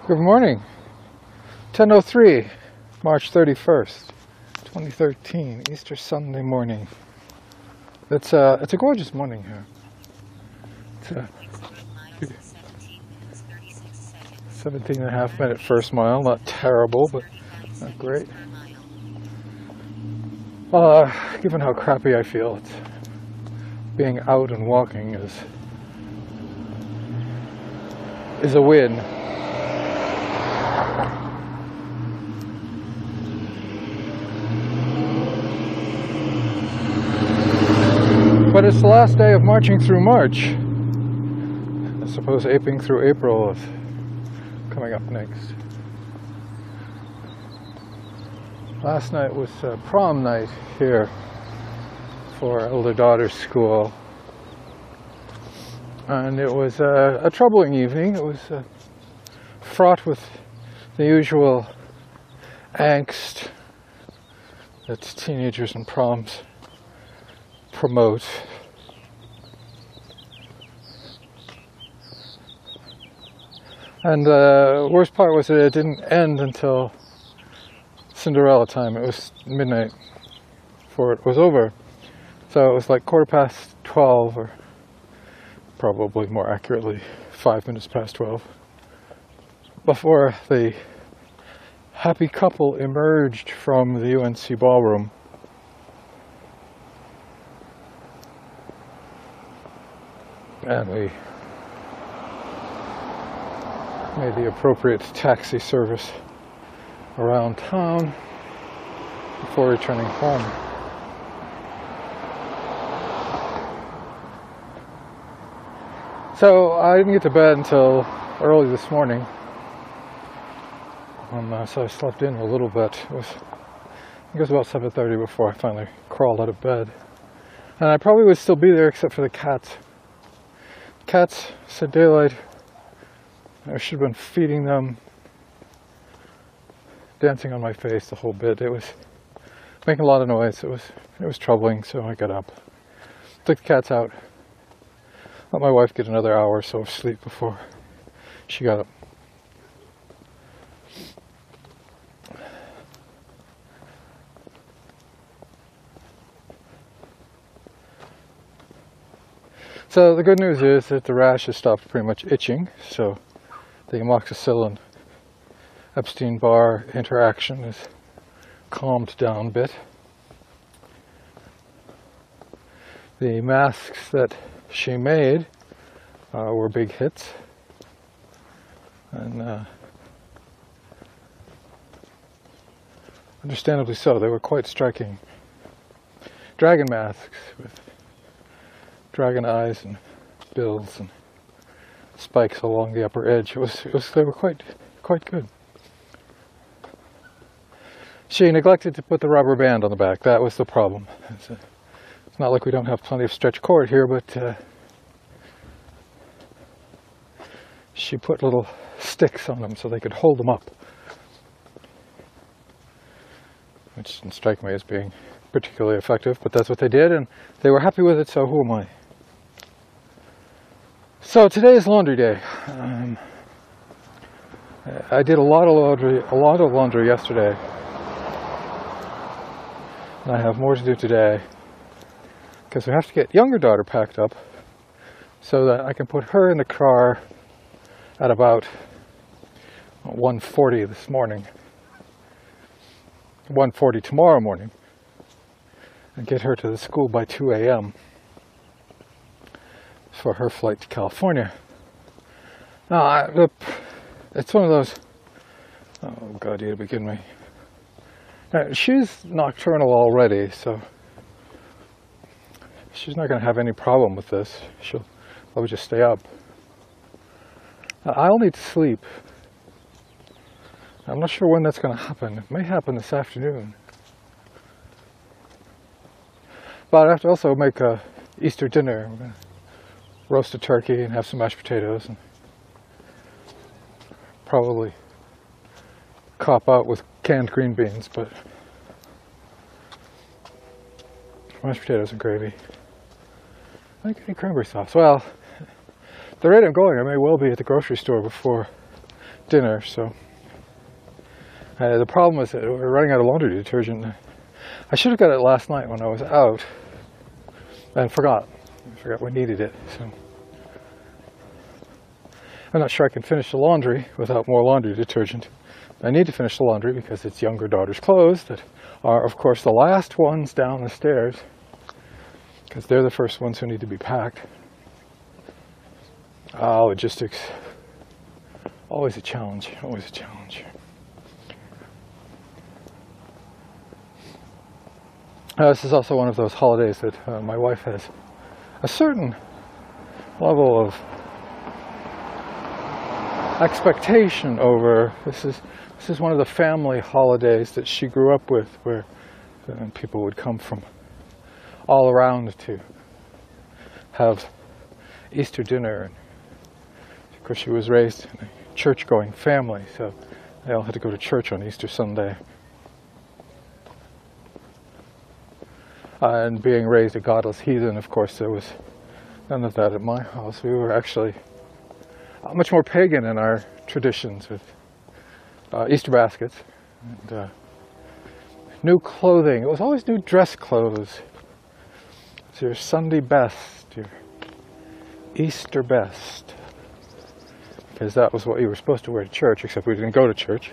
Good morning. 10:03, March 31st, 2013, Easter Sunday morning. It's a gorgeous morning here. It's a 17 and a half minute first mile, not terrible, but not great. Given how crappy I feel, being out and walking is a win. But it's the last day of marching through March. I suppose aping through April is coming up next. Last night was prom night here for our elder daughter's school. And it was a troubling evening. It was fraught with the usual angst that teenagers and proms promote. And the worst part was that it didn't end until Cinderella time. It was midnight before it was over. So it was like 12:15, or probably more accurately 5 minutes past 12, before the happy couple emerged from the UNC ballroom. And we made the appropriate taxi service around town before returning home. So I didn't get to bed until early this morning, so I slept in a little bit. I think it was about 7:30 before I finally crawled out of bed. And I probably would still be there except for the cats. Cats said daylight. I should have been feeding them, dancing on my face the whole bit. It was making a lot of noise. It was troubling, so I got up, took the cats out, let my wife get another hour or so of sleep before she got up. So the good news is that the rash has stopped pretty much itching, so the amoxicillin Epstein-Barr interaction is calmed down a bit. The masks that she made were big hits, and understandably so. They were quite striking. Dragon masks with dragon eyes and bills and spikes along the upper edge. They were quite good. She neglected to put the rubber band on the back. That was the problem. It's not like we don't have plenty of stretch cord here, but she put little sticks on them so they could hold them up, which didn't strike me as being particularly effective, but that's what they did, and they were happy with it, so who am I? So today is laundry day. I did a lot of laundry yesterday, and I have more to do today because we have to get younger daughter packed up so that I can put her in the car at about 1:40 this morning, 1:40 tomorrow morning, and get her to the school by 2 a.m. for her flight to California. Now, it's one of those, oh God, you'd be kidding me. Now, she's nocturnal already, so she's not going to have any problem with this. She'll probably just stay up. I'll need to sleep. I'm not sure when that's going to happen. It may happen this afternoon. But I have to also make a Easter dinner. We're going to roast a turkey and have some mashed potatoes, and probably cop out with canned green beans, but mashed potatoes and gravy. I think any cranberry sauce. Well, the rate I'm going, I may well be at the grocery store before dinner, so the problem was that we were running out of laundry detergent. I should have got it last night when I was out, and forgot. I forgot we needed it, so I'm not sure I can finish the laundry without more laundry detergent. I need to finish the laundry because it's younger daughter's clothes that are, of course, the last ones down the stairs, because they're the first ones who need to be packed. Logistics. Always a challenge, always a challenge. This is also one of those holidays that my wife has a certain level of expectation over. This is one of the family holidays that she grew up with, where people would come from all around to have Easter dinner. And of course, she was raised in a church-going family, so they all had to go to church on Easter Sunday. And being raised a godless heathen, of course, there was none of that at my house. We were actually much more pagan in our traditions, with Easter baskets and new clothing. It was always new dress clothes. It's your Sunday best, your Easter best, because that was what you were supposed to wear to church, except we didn't go to church.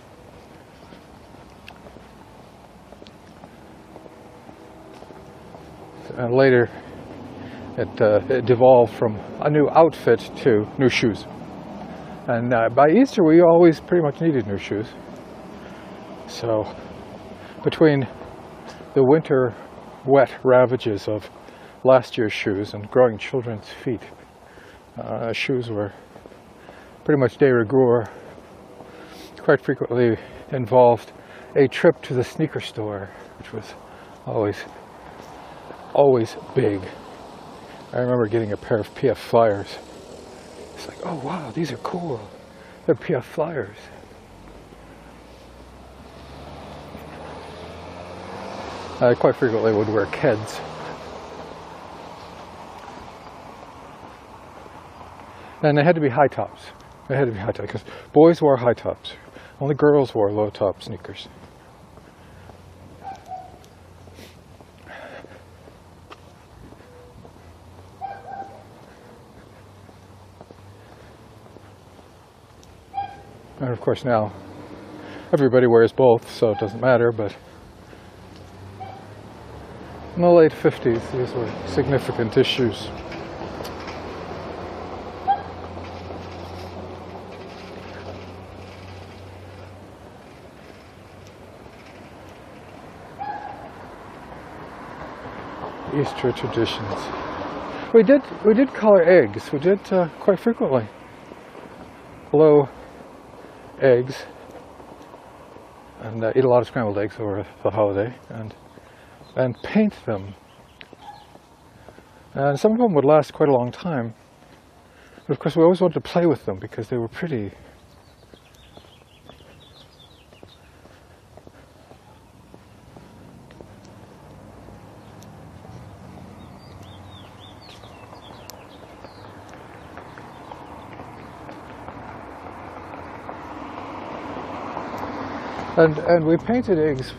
And later it devolved from a new outfit to new shoes. And by Easter we always pretty much needed new shoes. So between the winter wet ravages of last year's shoes and growing children's feet, shoes were pretty much de rigueur. Quite frequently involved a trip to the sneaker store, which was always big. I remember getting a pair of PF Flyers. It's like, oh wow, these are cool. They're PF Flyers. I quite frequently would wear Keds. And they had to be high tops. They had to be high tops, because boys wore high tops. Only girls wore low top sneakers. And of course now everybody wears both, so it doesn't matter, but in the late 50s these were significant issues. Easter traditions. We did color eggs. We did quite frequently. Blow eggs and eat a lot of scrambled eggs over the holiday, and paint them. And some of them would last quite a long time. But of course we always wanted to play with them because they were pretty. And we painted eggs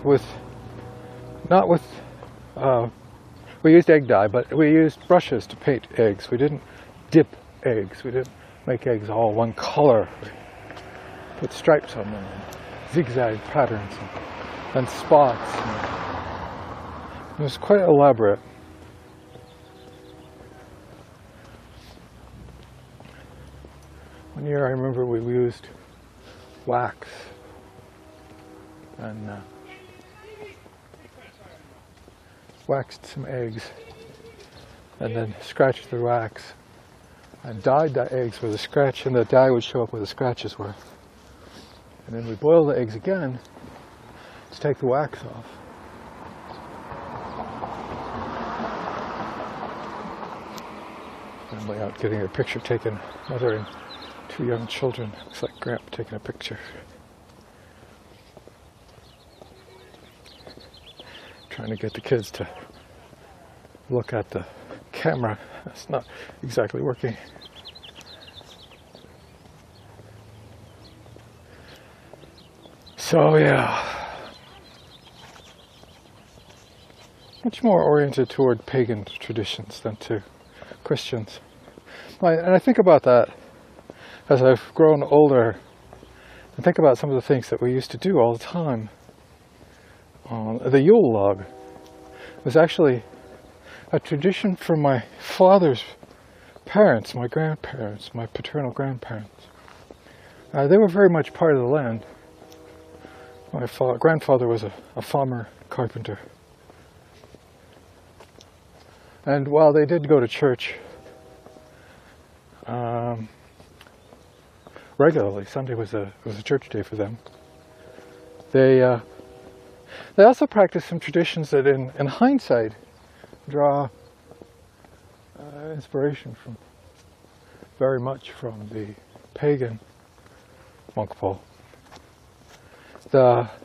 we used egg dye, but we used brushes to paint eggs. We didn't dip eggs. We didn't make eggs all one color. We put stripes on them, and zigzag patterns, and spots. And it was quite elaborate. One year I remember we used wax and waxed some eggs and then scratched the wax and dyed the eggs with a scratch, and the dye would show up where the scratches were. And then we boil the eggs again to take the wax off. Family out getting a picture taken, mother and two young children. Looks like Gramp taking a picture. Trying to get the kids to look at the camera. It's not exactly working. So yeah, much more oriented toward pagan traditions than to Christians. And I think about that as I've grown older, and think about some of the things that we used to do all the time. The Yule log was actually a tradition from my father's parents, my grandparents, my paternal grandparents. They were very much part of the land. My grandfather was a farmer carpenter. And while they did go to church regularly, Sunday was a church day for them, they also practiced some traditions that in hindsight draw inspiration from very much from the pagan monk pole. The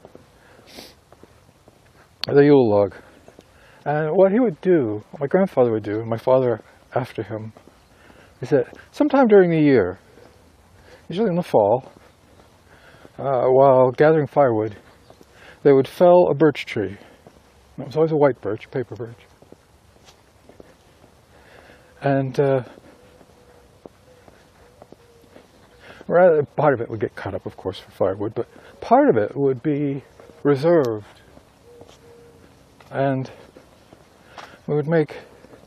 Yule log. And what he would do, my grandfather would do, and my father after him, is that sometime during the year, usually in the fall, while gathering firewood, they would fell a birch tree. It was always a white birch, paper birch. And part of it would get cut up, of course, for firewood, but part of it would be reserved. And we would make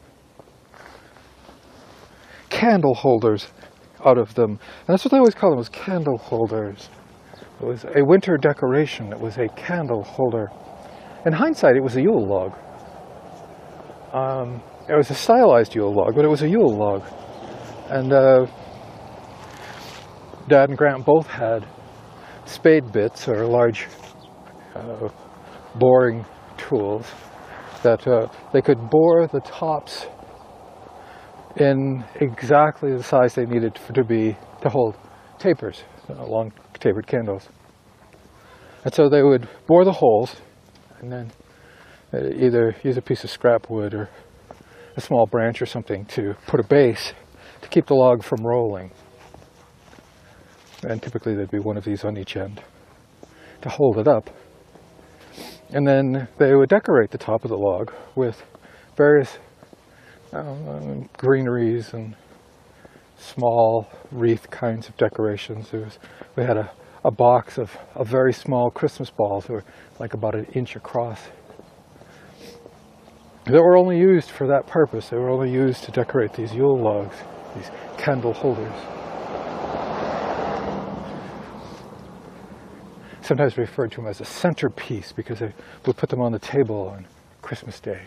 candle holders out of them. And that's what they always call them, was candle holders. It was a winter decoration. It was a candle holder. In hindsight, it was a Yule log. It was a stylized Yule log, but it was a Yule log. And Dad and Grant both had spade bits, or large boring tools, that they could bore the tops in exactly the size they needed to hold tapers, long tapered candles. And so they would bore the holes and then either use a piece of scrap wood or a small branch or something to put a base to keep the log from rolling. And typically there'd be one of these on each end to hold it up. And then they would decorate the top of the log with various greeneries and small wreath kinds of decorations. We had a box of very small Christmas balls that were like about an inch across, that were only used for that purpose. They were only used to decorate these Yule logs, these candle holders. Sometimes referred to them as a centerpiece because they would put them on the table on Christmas Day.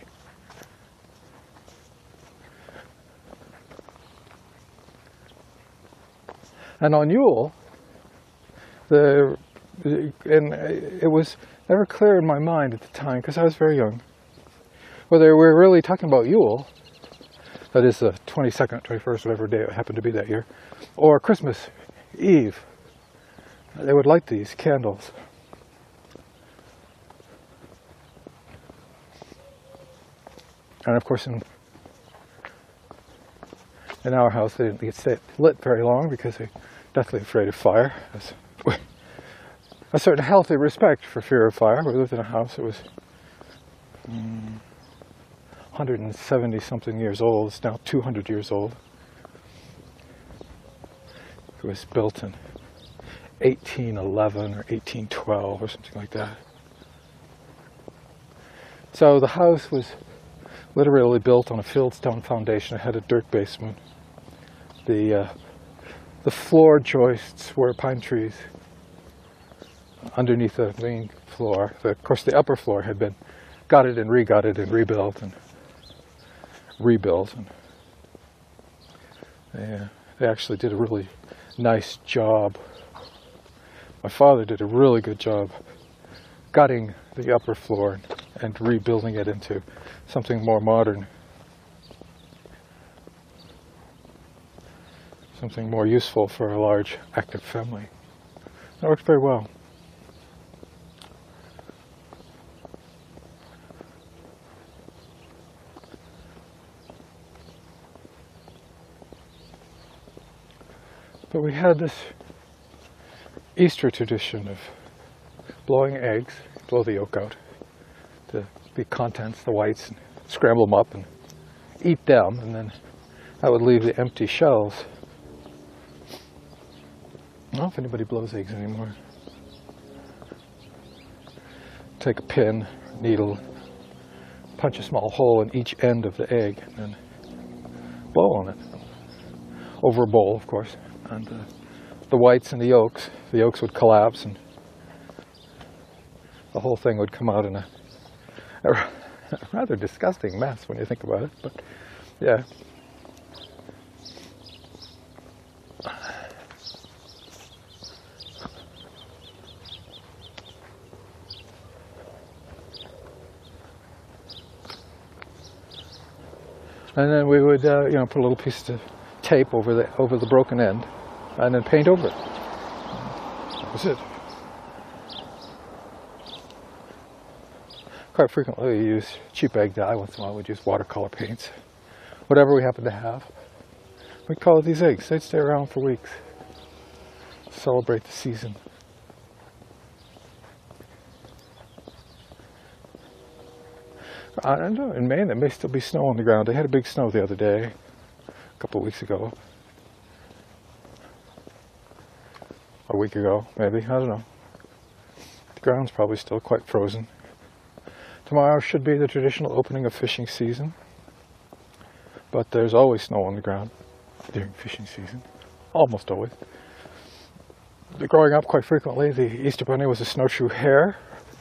And on Yule, and it was never clear in my mind at the time, because I was very young, whether we were really talking about Yule, that is the 22nd, 21st, whatever day it happened to be that year, or Christmas Eve. They would light these candles. And of course in our house they didn't get lit very long because they're deathly afraid of fire. A certain healthy respect for fear of fire. We lived in a house that was 170 something years old. It's now 200 years old. It was built in 1811 or 1812 or something like that. So the house was literally built on a fieldstone foundation. It had a dirt basement. The floor joists were pine trees underneath the main floor. Of course, the upper floor had been gutted and re-gutted and rebuilt and rebuilt. And they actually did a really nice job. My father did a really good job gutting the upper floor and rebuilding it into something more modern, something more useful for a large active family. That worked very well. But we had this Easter tradition of blowing eggs, blow the yolk out, the contents, the whites, and scramble them up and eat them, and then that would leave the empty shells. I don't know if anybody blows eggs anymore. Take a pin, needle, punch a small hole in each end of the egg, and then blow on it. Over a bowl, of course. And the whites and the yolks would collapse, and the whole thing would come out in a rather disgusting mess when you think about it, but yeah. And then we would, put a little piece of tape over the broken end, and then paint over it. That was it. Quite frequently we use cheap egg dye. Once in a while we'd use watercolor paints. Whatever we happen to have. We'd color these eggs. They'd stay around for weeks. Celebrate the season. I don't know, in Maine there may still be snow on the ground. They had a big snow the other day, a couple of weeks ago. A week ago, maybe, I don't know. The ground's probably still quite frozen. Tomorrow should be the traditional opening of fishing season, but there's always snow on the ground during fishing season, almost always. Growing up quite frequently, the Easter Bunny was a snowshoe hare.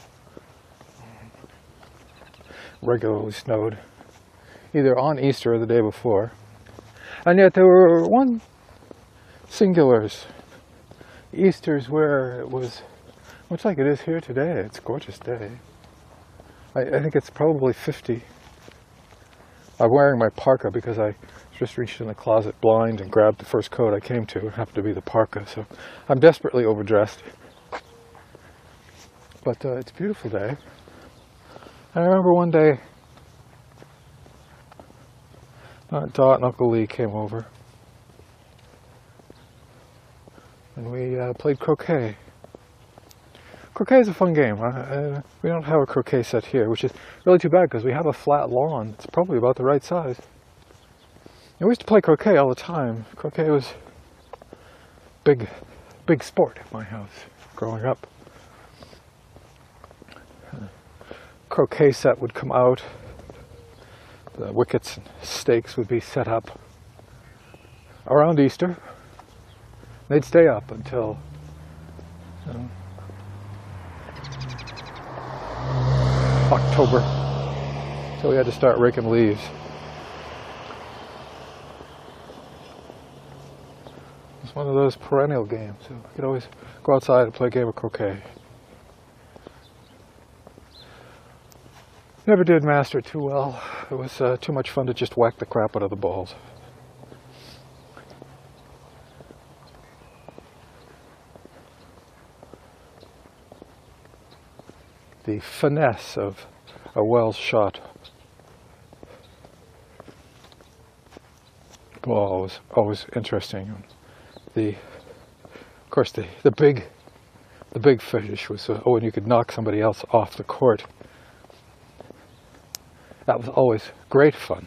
Regularly snowed, either on Easter or the day before. And yet there were singulars, Easters where it was much like it is here today. It's a gorgeous day. I think it's probably 50. I'm wearing my parka because I just reached in the closet blind and grabbed the first coat I came to. It happened to be the parka, so I'm desperately overdressed. But it's a beautiful day. I remember one day, Dot and Uncle Lee came over, and we played croquet. Croquet is a fun game. We don't have a croquet set here, which is really too bad because we have a flat lawn. It's probably about the right size. And we used to play croquet all the time. Croquet was big sport at my house growing up. Croquet set would come out, the wickets and stakes would be set up around Easter. They'd stay up until October, so we had to start raking leaves. It's one of those perennial games, so we could always go outside and play a game of croquet. Never did master it too well. It was too much fun to just whack the crap out of the balls. The finesse of a well-shot ball was always interesting. Of course, the big fetish was when you could knock somebody else off the court. That was always great fun.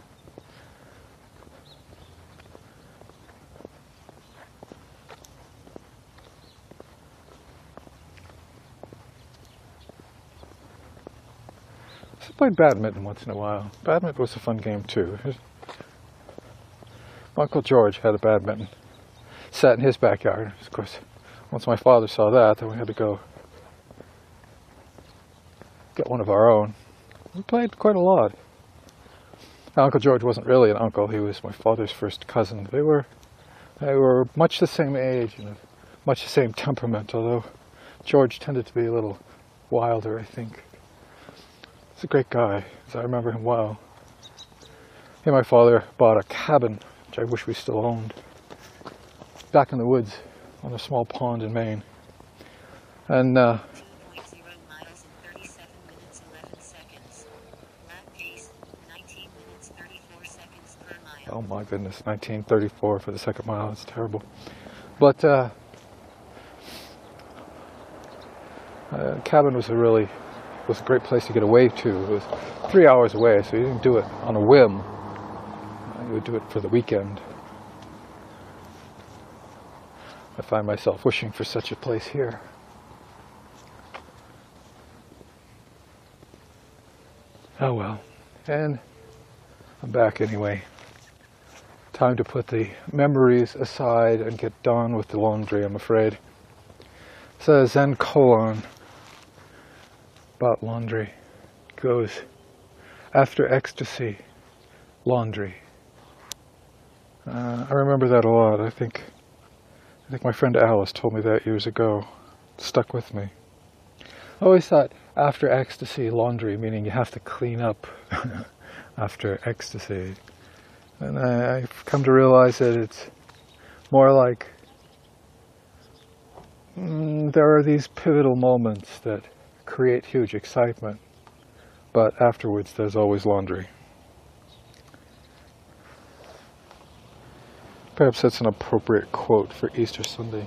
I played badminton once in a while. Badminton was a fun game too. Uncle George had a badminton set in his backyard. Of course, once my father saw that, then we had to go get one of our own. We played quite a lot. Uncle George wasn't really an uncle. He was my father's first cousin. They were much the same age and much the same temperament, although George tended to be a little wilder, I think. He's a great guy, as I remember him well. He and my father bought a cabin, which I wish we still owned, back in the woods on a small pond in Maine. And oh my goodness, 1934 for the second mile, that's terrible. But Cabin was a great place to get away to. It was 3 hours away, so you didn't do it on a whim. You would do it for the weekend. I find myself wishing for such a place here. Oh well. And I'm back anyway. Time to put the memories aside and get done with the laundry, I'm afraid. It says Zen koan about laundry. It goes, after ecstasy, laundry. I remember that a lot. I think my friend Alice told me that years ago. It stuck with me. I always thought after ecstasy, laundry, meaning you have to clean up after ecstasy. And I've come to realize that it's more like there are these pivotal moments that create huge excitement, but afterwards there's always laundry. Perhaps that's an appropriate quote for Easter Sunday.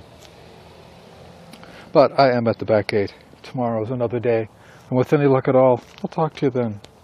But I am at the back gate. Tomorrow is another day, and with any luck at all, I'll talk to you then.